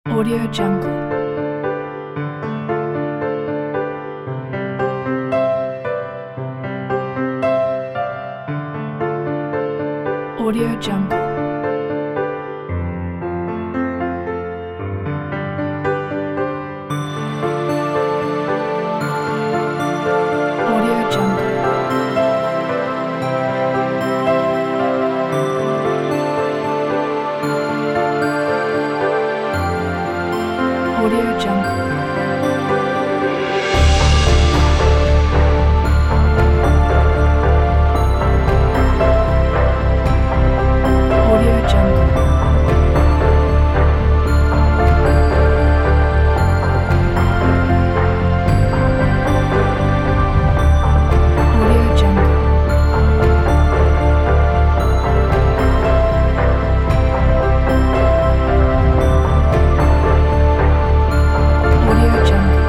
Audio Jungle. Audio Jungle. Audio Jungle. Audio Jungle. Audio Jungle. Audio Jungle. Audio Jungle.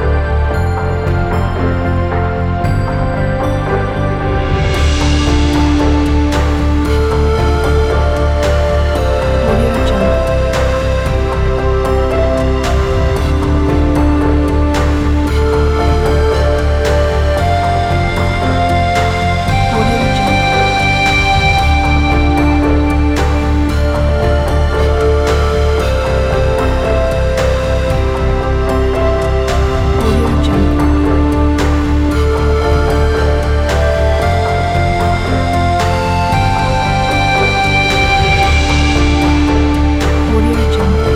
Audio Jungle. Audio Jungle. Audio Jungle. Audio Jungle.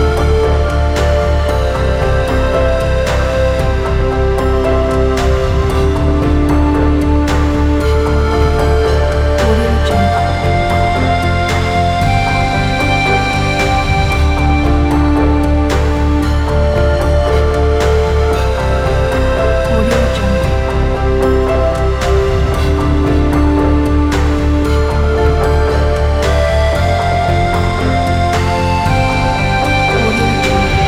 Audio Jungle. Audio Jungle. Audio Jungle.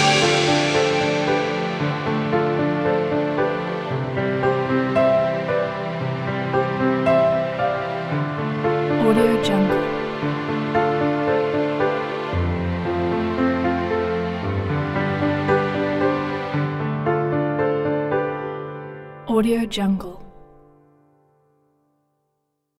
Audio Jungle. Audio Jungle.